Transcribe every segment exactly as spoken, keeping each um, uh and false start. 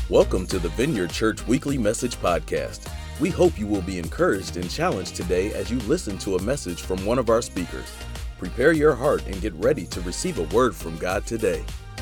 Welcome to the Vineyard Church Weekly Message Podcast. We hope you will be encouraged and challenged today as you listen to a message from one of our speakers. Prepare your heart and get ready to receive a word from God today.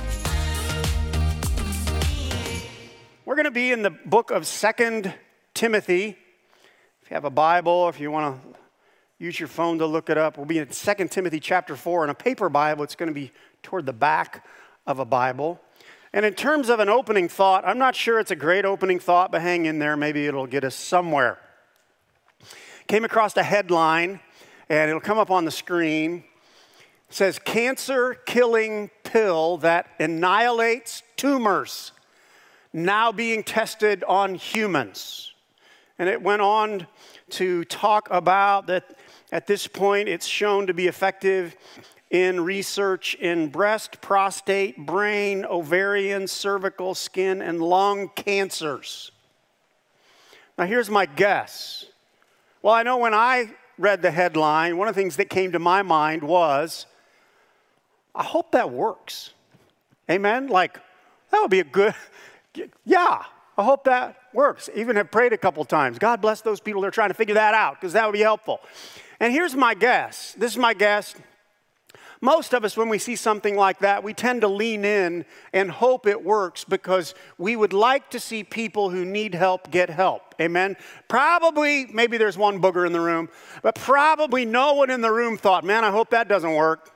We're going to be in the book of Second Timothy. If you have a Bible, if you want to use your phone to look it up, we'll be in Second Timothy chapter four. In a paper Bible, it's going to be toward the back of a Bible. And in terms of an opening thought, I'm not sure it's a great opening thought, but hang in there. Maybe it'll get us somewhere. Came across a headline, and it'll come up on the screen. It says, cancer-killing pill that annihilates tumors, now being tested on humans. And it went on to talk about that at this point it's shown to be effective in research in breast, prostate, brain, ovarian, cervical, skin, and lung cancers. Now here's my guess. Well, I know when I read the headline, one of the things that came to my mind was, I hope that works. Amen? Like, that would be a good, yeah, I hope that works. Even have prayed a couple times. God bless those people that are trying to figure that out, because that would be helpful. And here's my guess. This is my guess. Most of us, when we see something like that, we tend to lean in and hope it works because we would like to see people who need help get help. Amen? Probably, maybe there's one booger in the room, but probably no one in the room thought, man, I hope that doesn't work.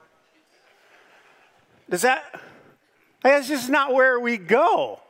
Does that? That's just not where we go.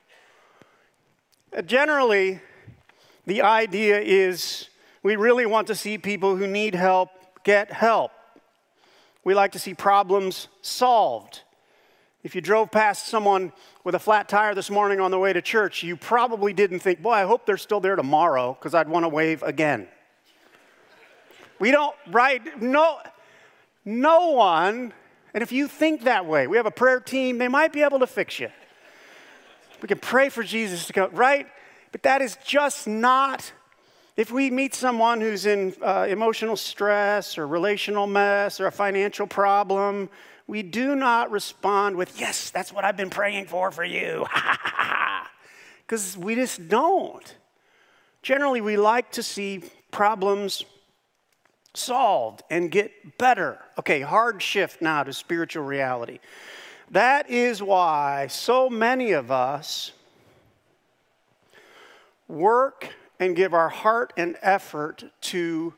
Generally, the idea is we really want to see people who need help get help. We like to see problems solved. If you drove past someone with a flat tire this morning on the way to church, you probably didn't think, boy, I hope they're still there tomorrow because I'd want to wave again. We don't, right? No, no one, and if you think that way, we have a prayer team, they might be able to fix you. We can pray for Jesus to come, right? But that is just not. If we meet someone who's in uh, emotional stress or relational mess or a financial problem, we do not respond with, yes, that's what I've been praying for for you. Because we just don't. Generally, we like to see problems solved and get better. Okay, hard shift now to spiritual reality. That is why so many of us work and give our heart and effort to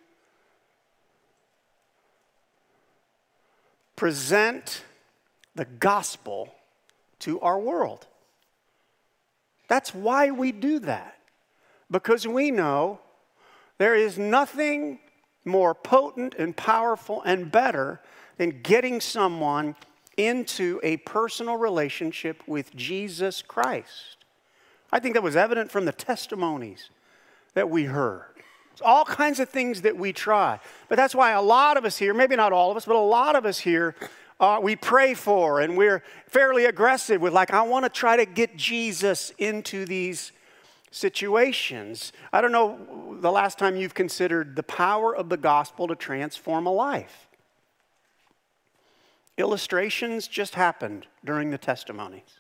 present the gospel to our world. That's why we do that. Because we know there is nothing more potent and powerful and better than getting someone into a personal relationship with Jesus Christ. I think that was evident from the testimonies that we heard. It's all kinds of things that we try. But that's why a lot of us here, maybe not all of us, but a lot of us here, uh, we pray for and we're fairly aggressive with like, I want to try to get Jesus into these situations. I don't know the last time you've considered the power of the gospel to transform a life. Illustrations just happened during the testimonies.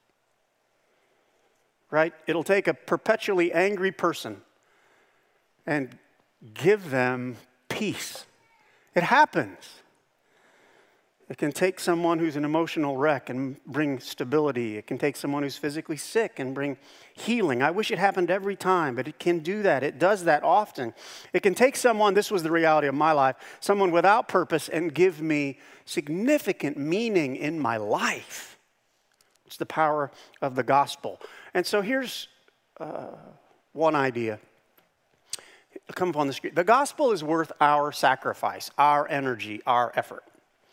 Right? It'll take a perpetually angry person and give them peace. It happens. It can take someone who's an emotional wreck and bring stability. It can take someone who's physically sick and bring healing. I wish it happened every time, but it can do that. It does that often. It can take someone, this was the reality of my life, someone without purpose and give me significant meaning in my life. It's the power of the gospel. And so here's uh, one idea. It'll come up on the screen. The gospel is worth our sacrifice, our energy, our effort.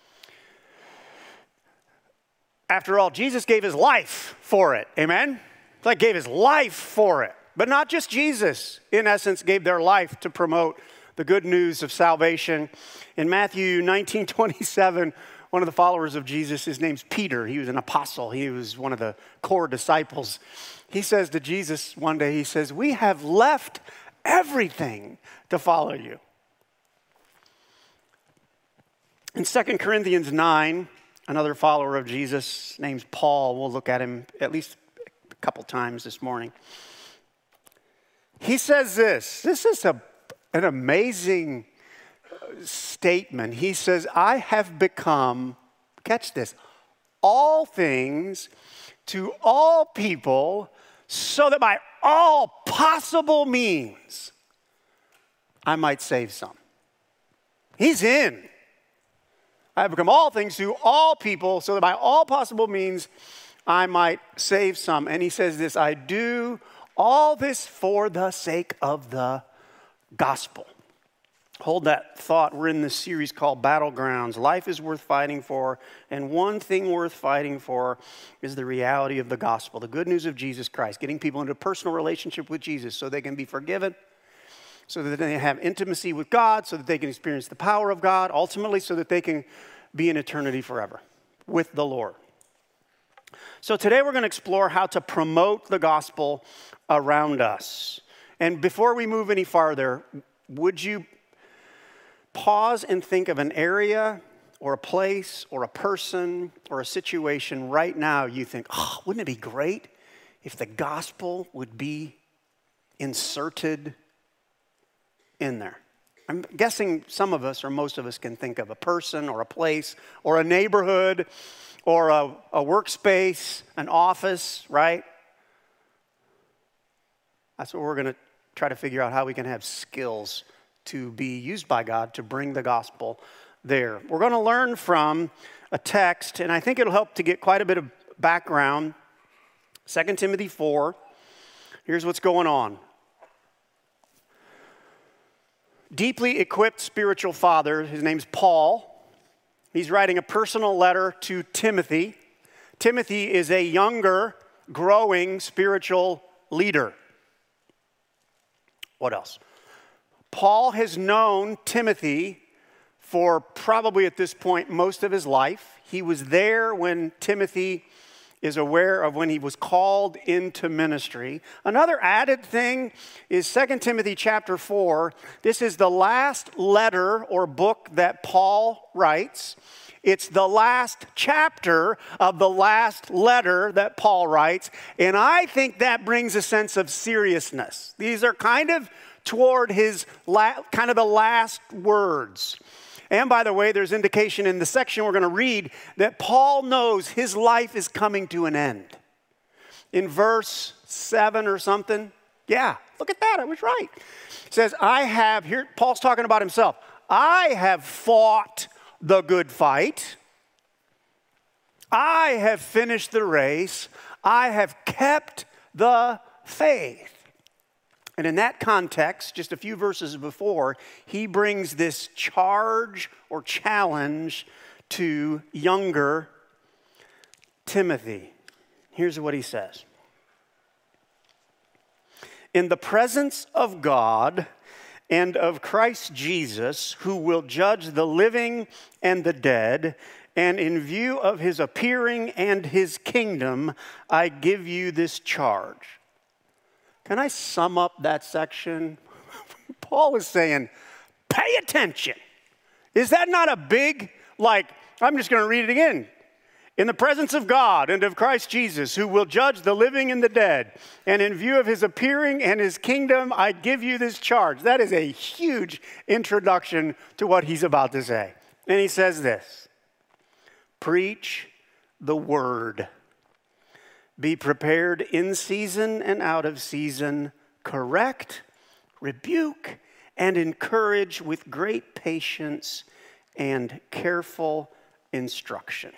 After all, Jesus gave his life for it. Amen? It's like gave his life for it. But not just Jesus, in essence, gave their life to promote the good news of salvation. In Matthew nineteen twenty-seven, one of the followers of Jesus, his name's Peter. He was an apostle. He was one of the core disciples. He says to Jesus one day, he says, we have left everything to follow you. In Second Corinthians nine, another follower of Jesus named Paul, we'll look at him at least couple times this morning. He says this. This is a, an amazing statement. He says, I have become, catch this, all things to all people so that by all possible means I might save some. He's in. I have become all things to all people so that by all possible means I might save some. And he says this, I do all this for the sake of the gospel. Hold that thought. We're in this series called Battlegrounds. Life is worth fighting for, and one thing worth fighting for is the reality of the gospel, the good news of Jesus Christ, getting people into a personal relationship with Jesus so they can be forgiven, so that they have intimacy with God, so that they can experience the power of God, ultimately so that they can be in eternity forever with the Lord. So today we're going to explore how to promote the gospel around us. And before we move any farther, would you pause and think of an area or a place or a person or a situation right now you think, oh, wouldn't it be great if the gospel would be inserted in there? I'm guessing some of us or most of us can think of a person or a place or a neighborhood or a, a workspace, an office, right? That's what we're going to try to figure out, how we can have skills to be used by God to bring the gospel there. We're going to learn from a text, and I think it'll help to get quite a bit of background. Second Timothy four, here's what's going on. Deeply equipped spiritual father, his name's Paul. He's writing a personal letter to Timothy. Timothy is a younger, growing spiritual leader. What else? Paul has known Timothy for probably at this point most of his life. He was there when Timothy is aware of when he was called into ministry. Another added thing is Second Timothy chapter four. This is the last letter or book that Paul writes. It's the last chapter of the last letter that Paul writes. And I think that brings a sense of seriousness. These are kind of toward his la- kind of the last words. And by the way, there's indication in the section we're going to read that Paul knows his life is coming to an end. In verse seven or something, yeah, look at that, I was right. It says, I have, here Paul's talking about himself, I have fought the good fight. I have finished the race. I have kept the faith. And in that context, just a few verses before, he brings this charge or challenge to younger Timothy. Here's what he says. In the presence of God and of Christ Jesus, who will judge the living and the dead, and in view of his appearing and his kingdom, I give you this charge. Can I sum up that section? Paul is saying, pay attention. Is that not a big, like, I'm just going to read it again. In the presence of God and of Christ Jesus, who will judge the living and the dead, and in view of his appearing and his kingdom, I give you this charge. That is a huge introduction to what he's about to say. And he says this, preach the word. Be prepared in season and out of season, correct, rebuke, and encourage with great patience and careful instruction.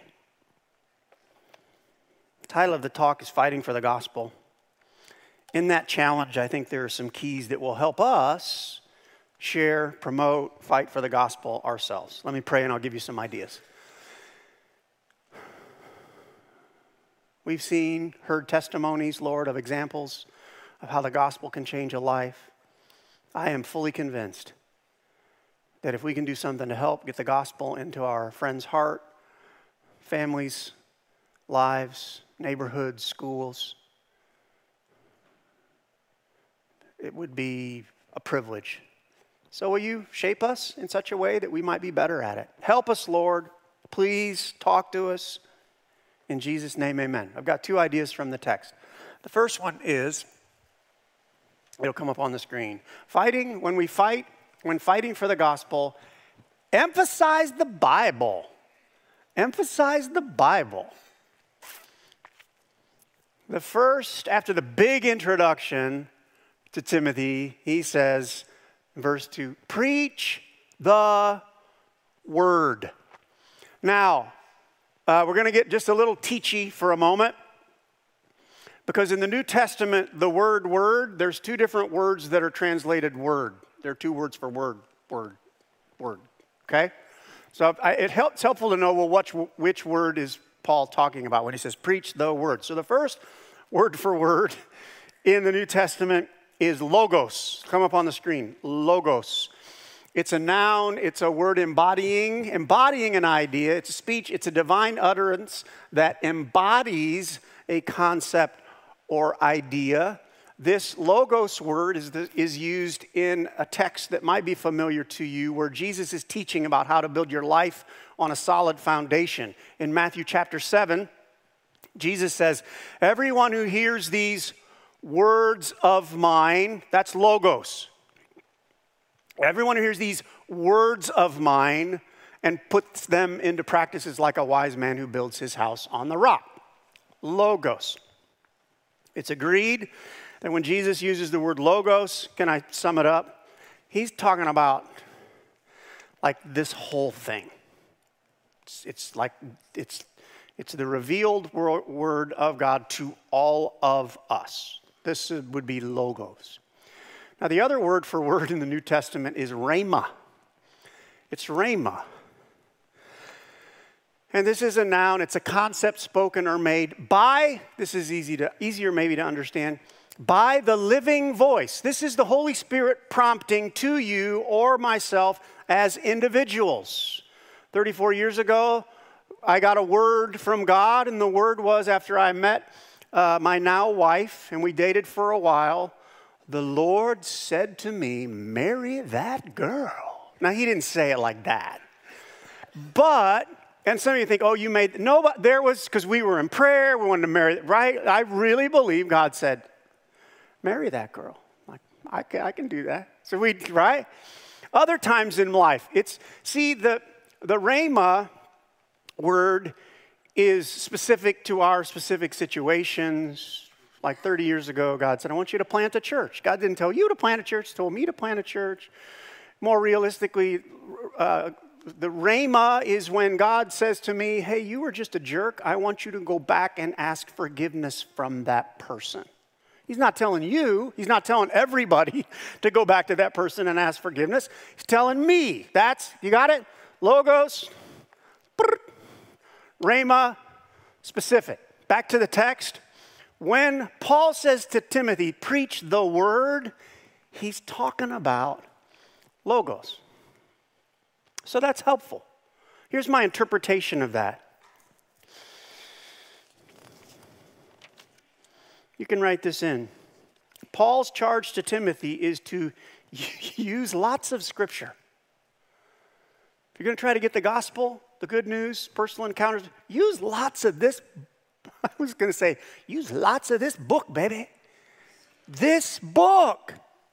The title of the talk is Fighting for the Gospel. In that challenge, I think there are some keys that will help us share, promote, fight for the gospel ourselves. Let me pray and I'll give you some ideas. We've seen, heard testimonies, Lord, of examples of how the gospel can change a life. I am fully convinced that if we can do something to help get the gospel into our friends' heart, families' lives, neighborhoods, schools, it would be a privilege. So will you shape us in such a way that we might be better at it? Help us, Lord. Please talk to us. In Jesus' name, amen. I've got two ideas from the text. The first one is, it'll come up on the screen. Fighting, when we fight, when fighting for the gospel, emphasize the Bible. Emphasize the Bible. The first, after the big introduction to Timothy, he says, in verse two, preach the word. Now, uh, we're going to get just a little teachy for a moment, because in the New Testament, the word word, there's two different words that are translated word. There are two words for word, word, word, okay? So I, it helps, it's helpful to know, well, which, which word is Paul talking about when he says preach the word. So the first word for word in the New Testament is logos. Come up on the screen, logos. It's a noun, it's a word embodying, embodying an idea. It's a speech, it's a divine utterance that embodies a concept or idea. This logos word is, the, is used in a text that might be familiar to you, where Jesus is teaching about how to build your life on a solid foundation. In Matthew chapter seven, Jesus says, everyone who hears these words of mine, that's logos. Everyone who hears these words of mine and puts them into practice is like a wise man who builds his house on the rock. Logos. It's agreed that when Jesus uses the word logos, can I sum it up? He's talking about like this whole thing. It's, it's like, it's, it's the revealed word of God to all of us. This would be logos. Now, the other word for word in the New Testament is rhema. It's rhema. And this is a noun. It's a concept spoken or made by, this is easy to, easier maybe to understand, by the living voice. This is the Holy Spirit prompting to you or myself as individuals. thirty-four years ago, I got a word from God, and the word was, after I met uh, my now wife, and we dated for a while, the Lord said to me, marry that girl. Now, he didn't say it like that. But, and some of you think, oh, you made, no, but there was, because we were in prayer, we wanted to marry, right? I really believe God said, marry that girl. Like, I can, I can do that. So we, right? Other times in life, it's, see, the, the rhema word is specific to our specific situations. Like thirty years ago, God said, I want you to plant a church. God didn't tell you to plant a church, he told me to plant a church. More realistically, uh, the rhema is when God says to me, hey, you were just a jerk. I want you to go back and ask forgiveness from that person. He's not telling you, he's not telling everybody to go back to that person and ask forgiveness. He's telling me. That's, you got it? Logos, rhema, specific. Back to the text. When Paul says to Timothy, preach the word, he's talking about logos. So that's helpful. Here's my interpretation of that. You can write this in. Paul's charge to Timothy is to use lots of scripture. If you're going to try to get the gospel, the good news, personal encounters, use lots of this. I was going to say, use lots of this book, baby. This book.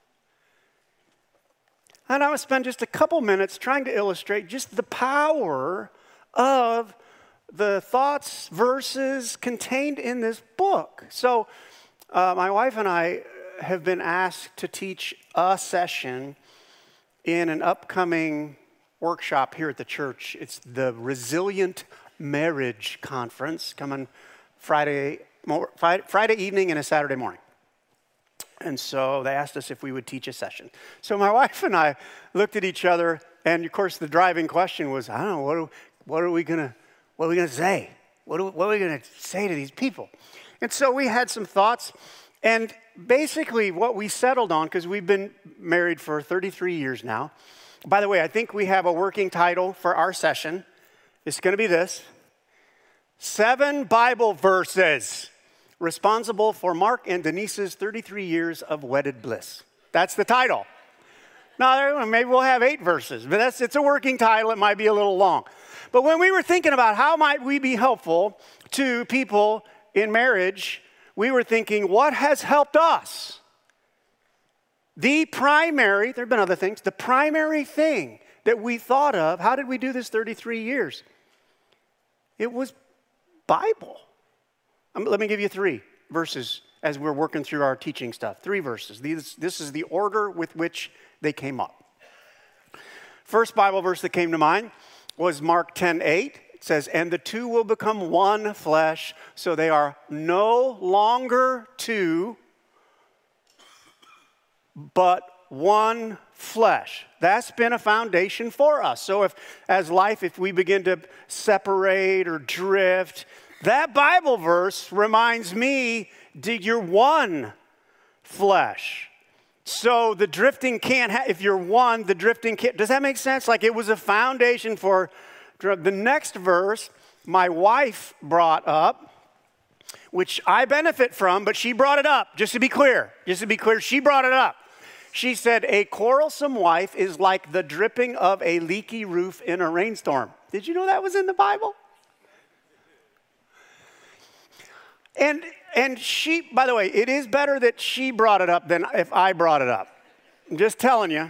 And I want to spend just a couple minutes trying to illustrate just the power of the thoughts, verses contained in this book. So uh, my wife and I have been asked to teach a session in an upcoming workshop here at the church. It's the Resilient Marriage Conference coming Friday, Friday evening and a Saturday morning. And so they asked us if we would teach a session. So my wife and I looked at each other, and of course the driving question was, I don't know, what are, what are we gonna, what are we gonna say? What are, what are we gonna say to these people? And so we had some thoughts, and basically what we settled on, because we've been married for thirty-three years now. By the way, I think we have a working title for our session. It's gonna be this: Seven Bible Verses Responsible for Mark and Denise's thirty-three years of wedded bliss. That's the title. Now, maybe we'll have eight verses, but that's, it's a working title. It might be a little long. But when we were thinking about how might we be helpful to people in marriage, we were thinking, what has helped us? The primary, there have been other things, the primary thing that we thought of, how did we do this thirty-three years? It was Bible. Um, let me give you three verses as we're working through our teaching stuff. Three verses. These, this is the order with which they came up. First Bible verse that came to mind was Mark ten eight. It says, and the two will become one flesh, so they are no longer two, but one flesh. That's been a foundation for us. So if, as life, if we begin to separate or drift, that Bible verse reminds me that you're one flesh. So the drifting can't, ha- if you're one, the drifting can't, does that make sense? Like it was a foundation for, the next verse, my wife brought up, which I benefit from, but she brought it up, just to be clear. Just to be clear, she brought it up. She said, a quarrelsome wife is like the dripping of a leaky roof in a rainstorm. Did you know that was in the Bible? And and she, by the way, it is better that she brought it up than if I brought it up. I'm just telling you.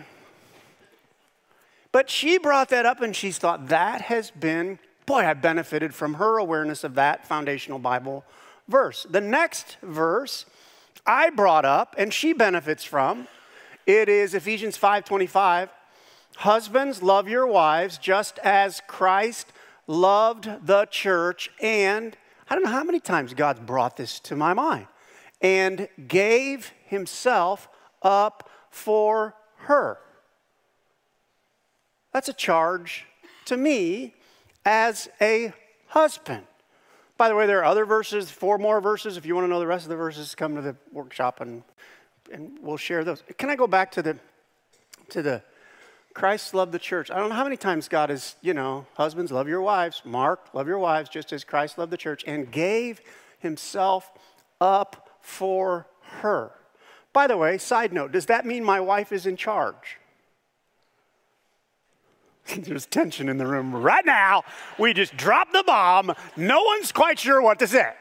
But she brought that up and she thought that has been, boy, I benefited from her awareness of that foundational Bible verse. The next verse I brought up and she benefits from, it is Ephesians five twenty-five. Husbands, love your wives just as Christ loved the church and, I don't know how many times God's brought this to my mind, and gave himself up for her. That's a charge to me as a husband. By the way, there are other verses, four more verses. If you want to know the rest of the verses, come to the workshop and, and we'll share those. Can I go back to the, to the Christ loved the church? I don't know how many times God is, you know, husbands, love your wives. Mark, love your wives, just as Christ loved the church and gave himself up for her. By the way, side note, does that mean my wife is in charge? There's tension in the room right now. We just dropped the bomb. No one's quite sure what to say.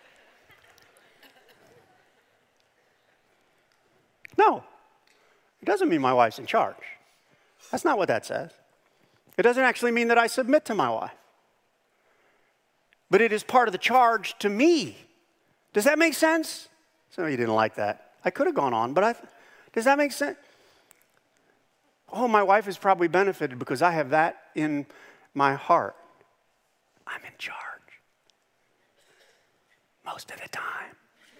No, it doesn't mean my wife's in charge. That's not what that says. It doesn't actually mean that I submit to my wife. But it is part of the charge to me. Does that make sense? Some of you didn't like that. I could have gone on, but I, does that make sense? Oh, my wife has probably benefited because I have that in my heart. I'm in charge. Most of the time.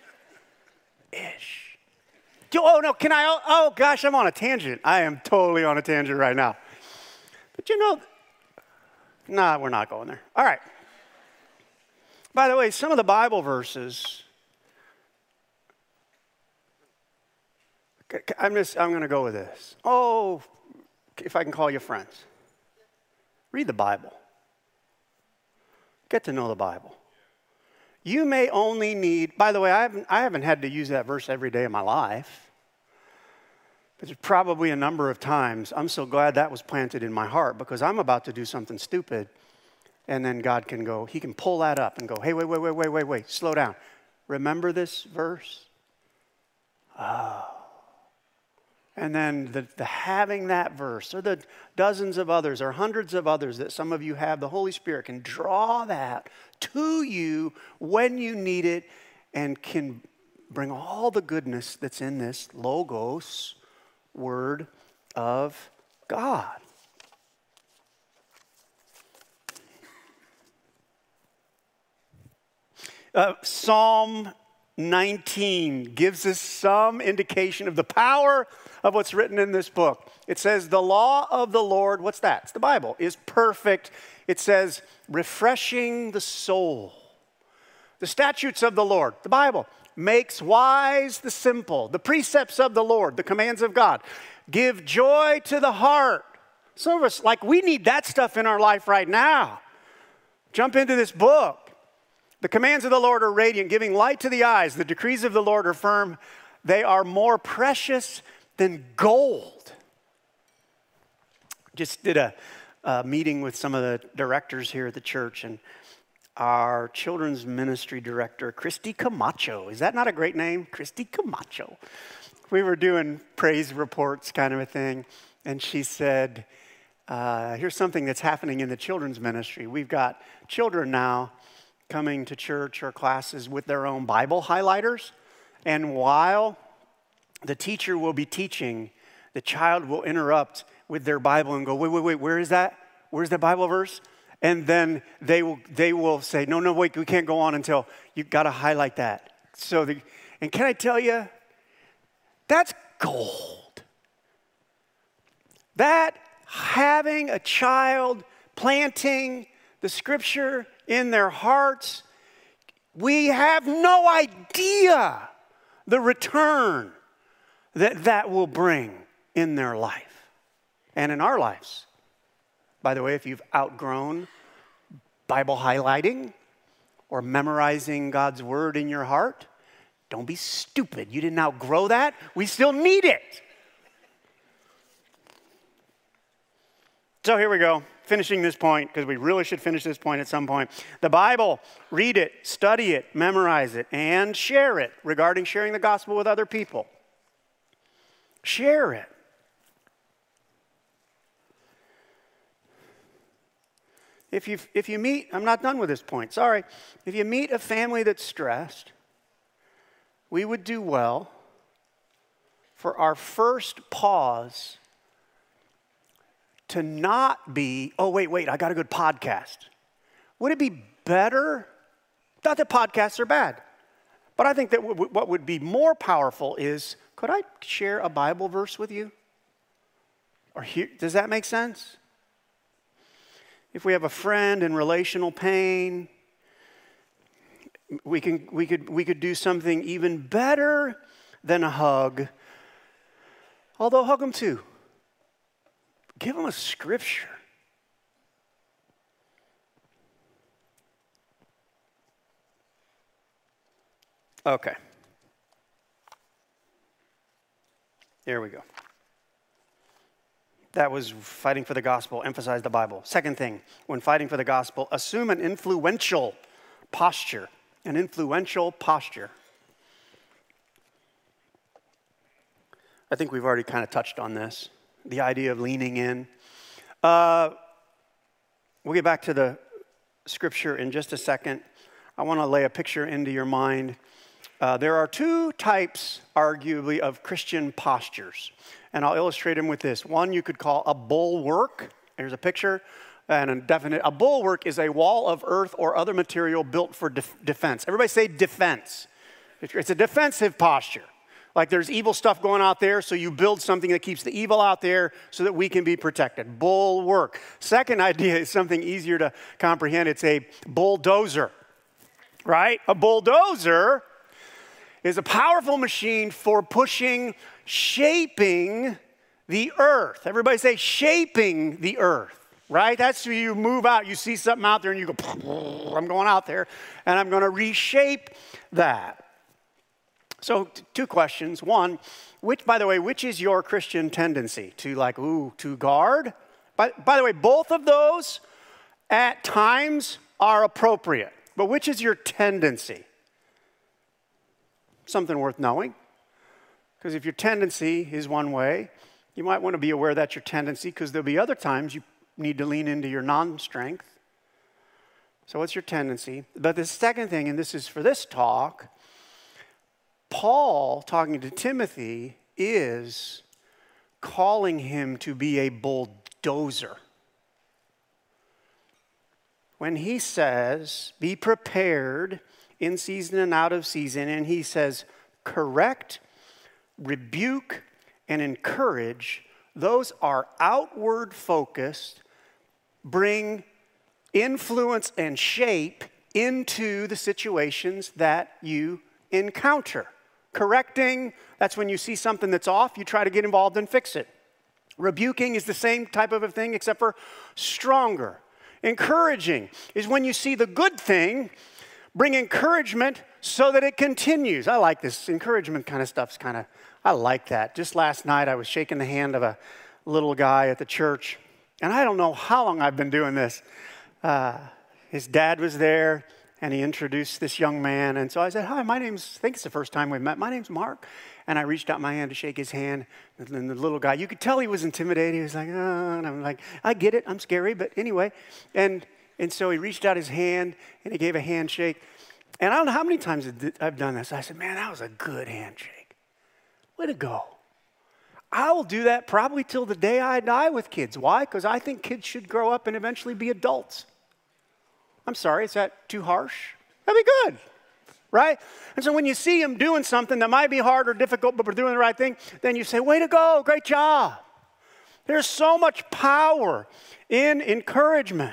Ish. Oh, no, can I? Oh, oh, gosh, I'm on a tangent. I am totally on a tangent right now. But you know, nah, we're not going there. All right. By the way, some of the Bible verses, I'm just, I'm going to go with this. Oh, if I can call you friends. Read the Bible. Get to know the Bible. You may only need, by the way, I haven't, I haven't had to use that verse every day of my life. But there's probably a number of times. I'm so glad that was planted in my heart because I'm about to do something stupid. And then God can go, he can pull that up and go, hey, wait, wait, wait, wait, wait, wait, slow down. Remember this verse? Oh. And then the, the having that verse, or the dozens of others, or hundreds of others that some of you have, the Holy Spirit can draw that to you when you need it and can bring all the goodness that's in this Logos, Word of God. Uh, Psalm nineteen gives us some indication of the power of what's written in this book. It says, the law of the Lord, what's that? It's the Bible, is perfect. It says, refreshing the soul. The statutes of the Lord, the Bible, makes wise the simple. The precepts of the Lord, the commands of God, give joy to the heart. Some of us, like, we need that stuff in our life right now. Jump into this book. The commands of the Lord are radiant, giving light to the eyes. The decrees of the Lord are firm. They are more precious than gold. Just did a, a meeting with some of the directors here at the church, and our children's ministry director, Christy Camacho. Is that not a great name? Christy Camacho. We were doing praise reports kind of a thing, and she said, uh, here's something that's happening in the children's ministry. We've got children now coming to church or classes with their own Bible highlighters, and while the teacher will be teaching, the child will interrupt with their Bible and go, wait, wait, wait, where is that? Where's the Bible verse? And then they will they will say, no, no, wait, we can't go on until you've got to highlight that. So, the, and can I tell you, that's gold. That having a child planting the scripture in their hearts, we have no idea the return that that will bring in their life and in our lives. By the way, if you've outgrown Bible highlighting or memorizing God's word in your heart, don't be stupid. You didn't outgrow that. We still need it. So here we go, finishing this point, because we really should finish this point at some point. The Bible, read it, study it, memorize it, and share it regarding sharing the gospel with other people. Share it. If you if you meet, I'm not done with this point, sorry. If you meet a family that's stressed, we would do well for our first pause to not be, oh, wait, wait, I got a good podcast. Would it be better? Not that podcasts are bad, but I think that w- w- what would be more powerful is, could I share a Bible verse with you? Or hear, does that make sense? If we have a friend in relational pain, we can we could we could do something even better than a hug. Although hug them too. Give them a scripture. Okay. There we go. That was fighting for the gospel, emphasize the Bible. Second thing, when fighting for the gospel, assume an influential posture. An influential posture. I think we've already kind of touched on this. The idea of leaning in. Uh, we'll get back to the scripture in just a second. I want to lay a picture into your mind. Uh, there are two types, arguably, of Christian postures. And I'll illustrate them with this. One you could call a bulwark. Here's a picture. And a definite, a bulwark is a wall of earth or other material built for def- defense. Everybody say defense. It's a defensive posture. Like there's evil stuff going out there, so you build something that keeps the evil out there so that we can be protected. Bulwark. Second idea is something easier to comprehend. It's a bulldozer, right? A bulldozer is a powerful machine for pushing, shaping the earth. Everybody say shaping the earth. Right? That's where you move out. You see something out there and you go, I'm going out there and I'm going to reshape that. So t- two questions. One, which, by the way, which is your Christian tendency? To like, ooh, to guard? By, by the way, both of those at times are appropriate. But which is your tendency? Something worth knowing. Because if your tendency is one way, you might want to be aware that's your tendency, because there'll be other times you need to lean into your non-strength. So what's your tendency? But the second thing, and this is for this talk, Paul, talking to Timothy, is calling him to be a bulldozer. When he says, be prepared in season and out of season, and he says, correct, rebuke, and encourage, those are outward focused, bring influence and shape into the situations that you encounter. Correcting, that's when you see something that's off, you try to get involved and fix it. Rebuking is the same type of a thing except for stronger. Encouraging is when you see the good thing, bring encouragement so that it continues. I like this encouragement kind of stuff's kind of, I like that. Just last night I was shaking the hand of a little guy at the church, and I don't know how long I've been doing this. Uh, his dad was there, and he introduced this young man. And so I said, hi, my name's, I think it's the first time we've met. My name's Mark. And I reached out my hand to shake his hand. And then the little guy, you could tell he was intimidated. He was like, oh, and I'm like, I get it. I'm scary, but anyway. And and so he reached out his hand, and he gave a handshake. And I don't know how many times I've done this. I said, man, that was a good handshake. Way to go. I will do that probably till the day I die with kids. Why? Because I think kids should grow up and eventually be adults. I'm sorry, is that too harsh? That'd be good, right? And so when you see them doing something that might be hard or difficult, but we're doing the right thing, then you say, way to go, great job. There's so much power in encouragement.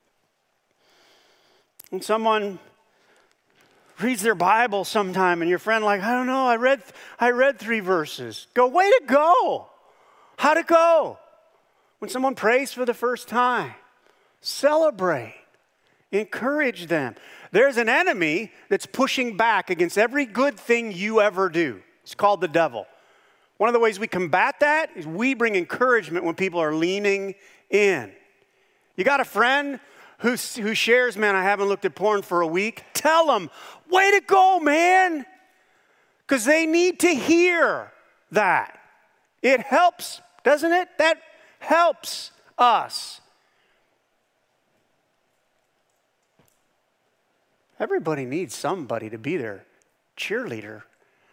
When someone reads their Bible sometime and your friend like, I don't know, I read, I read three verses. Go, way to go. How'd it go? When someone prays for the first time, celebrate. Encourage them. There's an enemy that's pushing back against every good thing you ever do. It's called the devil. One of the ways we combat that is we bring encouragement when people are leaning in. You got a friend who, who shares, man, I haven't looked at porn for a week. Tell them, way to go, man. Because they need to hear that. It helps, doesn't it? That helps us. Everybody needs somebody to be their cheerleader.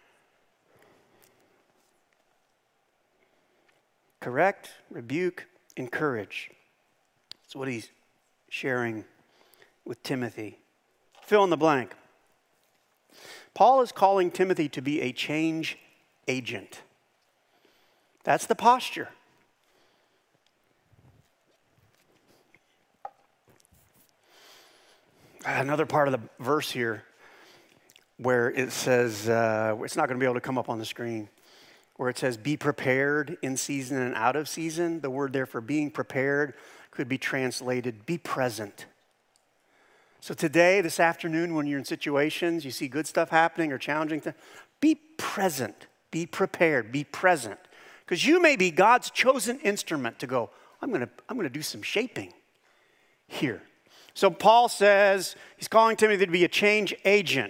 Correct, rebuke, encourage. That's what he's sharing with Timothy. Fill in the blank. Paul is calling Timothy to be a change agent. That's the posture. Another part of the verse here where it says, uh, it's not going to be able to come up on the screen, where it says, be prepared in season and out of season. The word there for being prepared could be translated, be present. So today, this afternoon, when you're in situations, you see good stuff happening or challenging things, be present, be prepared, be present. Because you may be God's chosen instrument to go, I'm going to, I'm going to do some shaping here. So Paul says he's calling Timothy to be a change agent.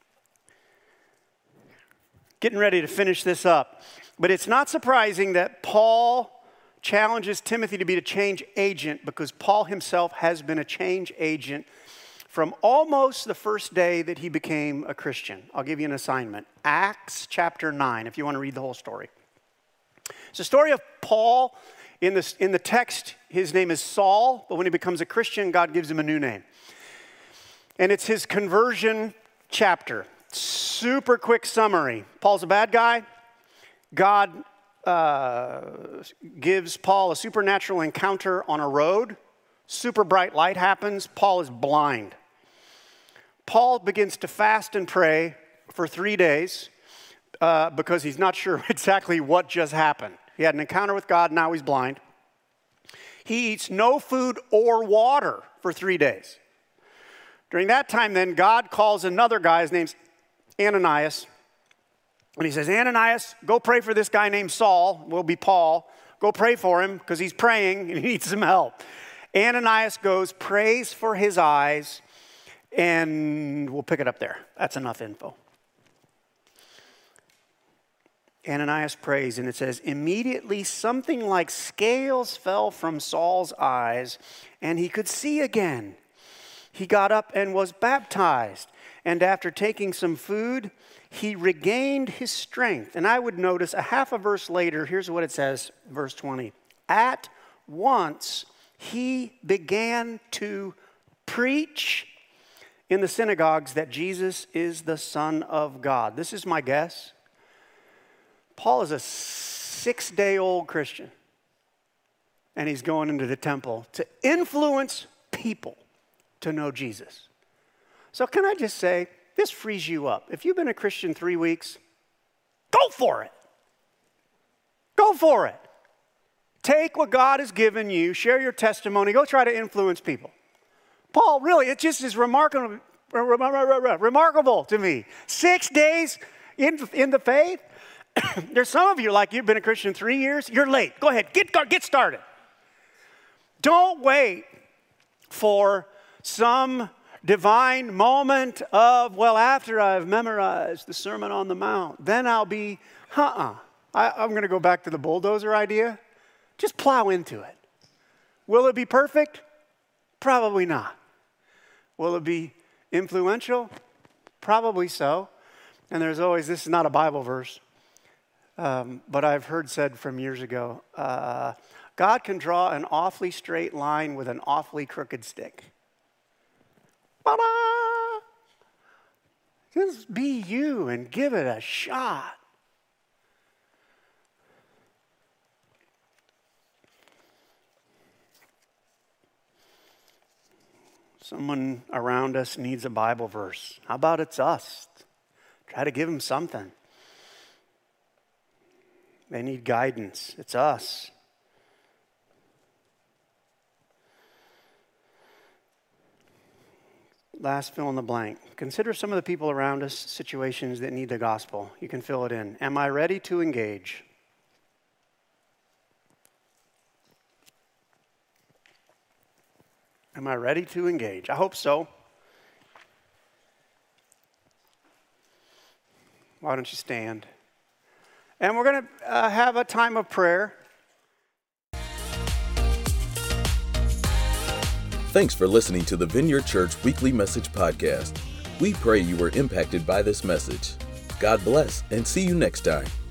Getting ready to finish this up. But it's not surprising that Paul challenges Timothy to be a change agent because Paul himself has been a change agent from almost the first day that he became a Christian. I'll give you an assignment. Acts chapter nine, if you want to read the whole story. It's a story of Paul. In the, in the text, his name is Saul, but when he becomes a Christian, God gives him a new name. And it's his conversion chapter. Super quick summary. Paul's a bad guy. God uh, gives Paul a supernatural encounter on a road. Super bright light happens. Paul is blind. Paul begins to fast and pray for three days uh, because he's not sure exactly what just happened. He had an encounter with God, now he's blind. He eats no food or water for three days. During that time then, God calls another guy, his name's Ananias. And he says, Ananias, go pray for this guy named Saul, will be Paul. Go pray for him because he's praying and he needs some help. Ananias goes, prays for his eyes, and we'll pick it up there. That's enough info. Ananias prays, and it says, immediately something like scales fell from Saul's eyes, and he could see again. He got up and was baptized, and after taking some food, he regained his strength. And I would notice a half a verse later, here's what it says, verse twenty. At once he began to preach in the synagogues that Jesus is the Son of God. This is my guess. Paul is a six-day-old Christian, and he's going into the temple to influence people to know Jesus. So can I just say, this frees you up. If you've been a Christian three weeks, go for it. Go for it. Take what God has given you, share your testimony, go try to influence people. Paul, really, it just is remarkable, remarkable to me. Six days in, in the faith. There's some of you, like you've been a Christian three years, you're late. Go ahead, get, get started. Don't wait for some divine moment of, well, after I've memorized the Sermon on the Mount, then I'll be, uh-uh. I, I'm going to go back to the bulldozer idea. Just plow into it. Will it be perfect? Probably not. Will it be influential? Probably so. And there's always, this is not a Bible verse, um, but I've heard said from years ago, uh, God can draw an awfully straight line with an awfully crooked stick. Ta-da! Just be you and give it a shot. Someone around us needs a Bible verse. How about it's us? Try to give them something. They need guidance. It's us. Last fill in the blank. Consider some of the people around us, situations that need the gospel. You can fill it in. Am I ready to engage? Am I ready to engage? I hope so. Why don't you stand? And we're going to uh, have a time of prayer. Thanks for listening to the Vineyard Church Weekly Message Podcast. We pray you were impacted by this message. God bless, and see you next time.